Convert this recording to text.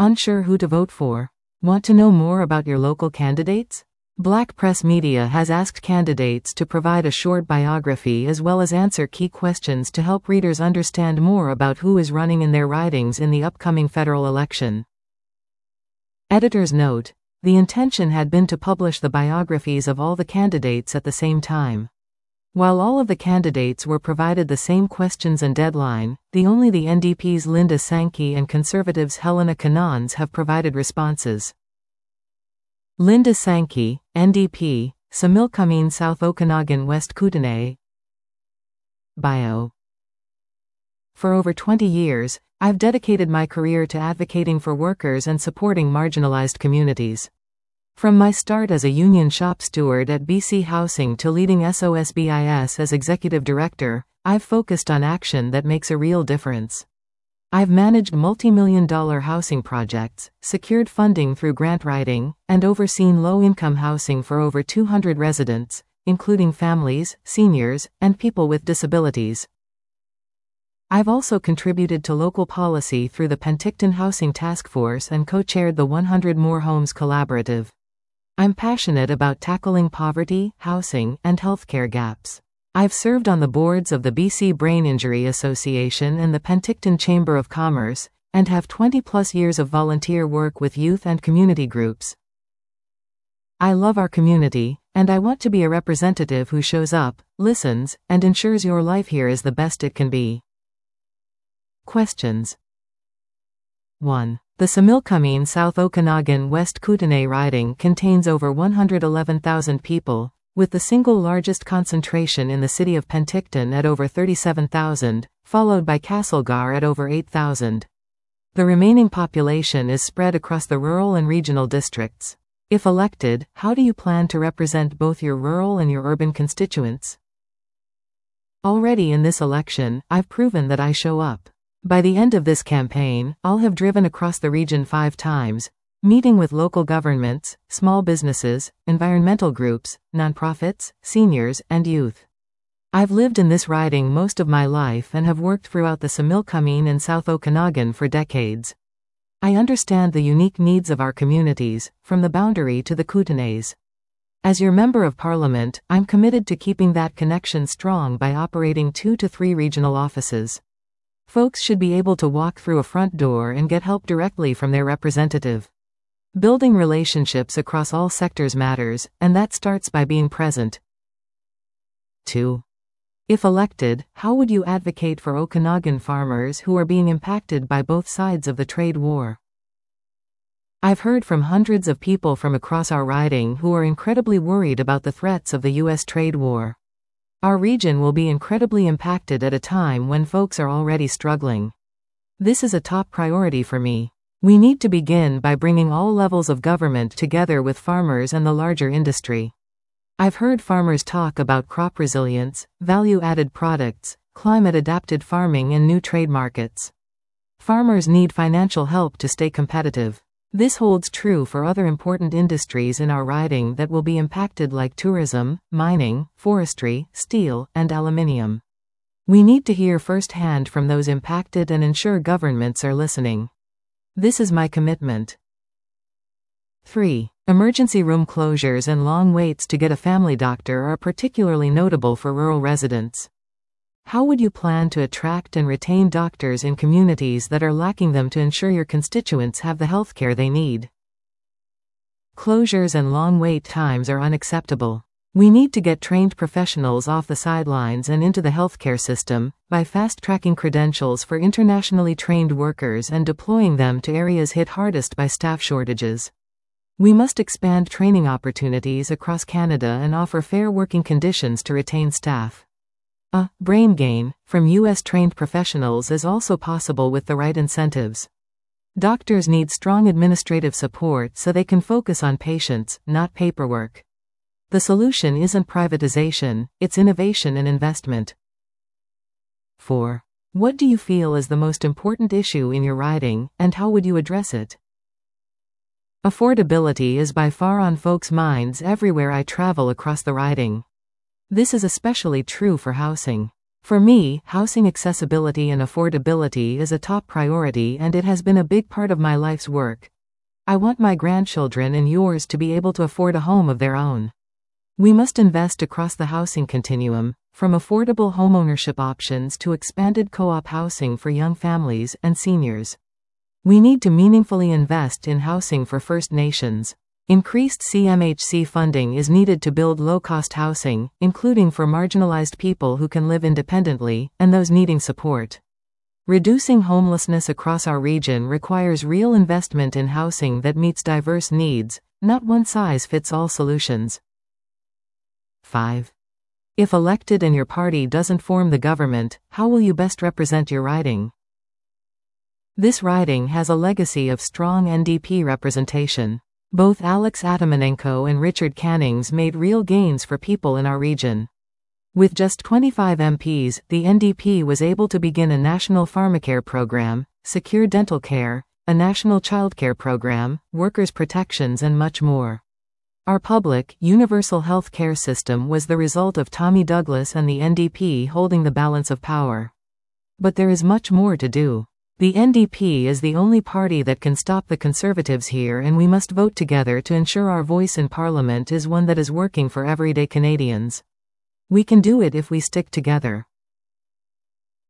Unsure who to vote for? Want to know more about your local candidates? Black Press Media has asked candidates to provide a short biography as well as answer key questions to help readers understand more about who is running in their ridings in the upcoming federal election. Editor's note: the intention had been to publish the biographies of all the candidates at the same time. While all of the candidates were provided the same questions and deadline, only the NDP's Linda Sankey and Conservatives' Helena Canons have provided responses. Linda Sankey, NDP, Similkameen South Okanagan West Kootenay. Bio. For over 20 years, I've dedicated my career to advocating for workers and supporting marginalized communities. From my start as a union shop steward at BC Housing to leading SOSBIS as executive director, I've focused on action that makes a real difference. I've managed multi-million-dollar housing projects, secured funding through grant writing, and overseen low-income housing for over 200 residents, including families, seniors, and people with disabilities. I've also contributed to local policy through the Penticton Housing Task Force and co-chaired the 100 More Homes Collaborative. I'm passionate about tackling poverty, housing, and healthcare gaps. I've served on the boards of the BC Brain Injury Association and the Penticton Chamber of Commerce, and have 20-plus years of volunteer work with youth and community groups. I love our community, and I want to be a representative who shows up, listens, and ensures your life here is the best it can be. Questions. 1. The Similkameen South Okanagan West Kootenay riding contains over 111,000 people, with the single largest concentration in the city of Penticton at over 37,000, followed by Castlegar at over 8,000. The remaining population is spread across the rural and regional districts. If elected, how do you plan to represent both your rural and your urban constituents? Already in this election, I've proven that I show up. By the end of this campaign, I'll have driven across the region 5 times, meeting with local governments, small businesses, environmental groups, nonprofits, seniors, and youth. I've lived in this riding most of my life and have worked throughout the Similkameen and South Okanagan for decades. I understand the unique needs of our communities, from the Boundary to the Kootenays. As your Member of Parliament, I'm committed to keeping that connection strong by operating 2 to 3 regional offices. Folks should be able to walk through a front door and get help directly from their representative. Building relationships across all sectors matters, and that starts by being present. 2. If elected, how would you advocate for Okanagan farmers who are being impacted by both sides of the trade war? I've heard from hundreds of people from across our riding who are incredibly worried about the threats of the U.S. trade war. Our region will be incredibly impacted at a time when folks are already struggling. This is a top priority for me. We need to begin by bringing all levels of government together with farmers and the larger industry. I've heard farmers talk about crop resilience, value-added products, climate-adapted farming and new trade markets. Farmers need financial help to stay competitive. This holds true for other important industries in our riding that will be impacted like tourism, mining, forestry, steel, and aluminium. We need to hear firsthand from those impacted and ensure governments are listening. This is my commitment. 3. Emergency room closures and long waits to get a family doctor are particularly notable for rural residents. How would you plan to attract and retain doctors in communities that are lacking them to ensure your constituents have the healthcare they need? Closures and long wait times are unacceptable. We need to get trained professionals off the sidelines and into the healthcare system, by fast-tracking credentials for internationally trained workers and deploying them to areas hit hardest by staff shortages. We must expand training opportunities across Canada and offer fair working conditions to retain staff. Brain gain from U.S. trained professionals is also possible with the right incentives. Doctors need strong administrative support so they can focus on patients, not paperwork. The solution isn't privatization, it's innovation and investment. 4. What do you feel is the most important issue in your riding, and how would you address it? Affordability is by far on folks' minds everywhere I travel across the riding. This is especially true for housing. For me, housing accessibility and affordability is a top priority, and it has been a big part of my life's work. I want my grandchildren and yours to be able to afford a home of their own. We must invest across the housing continuum, from affordable homeownership options to expanded co-op housing for young families and seniors. We need to meaningfully invest in housing for First Nations. Increased CMHC funding is needed to build low-cost housing, including for marginalized people who can live independently, and those needing support. Reducing homelessness across our region requires real investment in housing that meets diverse needs, not one-size-fits-all solutions. 5. If elected and your party doesn't form the government, how will you best represent your riding? This riding has a legacy of strong NDP representation. Both Alex Atamanenko and Richard Cannings made real gains for people in our region. With just 25 MPs, the NDP was able to begin a national pharmacare program, secure dental care, a national childcare program, workers' protections, and much more. Our public, universal health care system was the result of Tommy Douglas and the NDP holding the balance of power. But there is much more to do. The NDP is the only party that can stop the Conservatives here, and we must vote together to ensure our voice in Parliament is one that is working for everyday Canadians. We can do it if we stick together.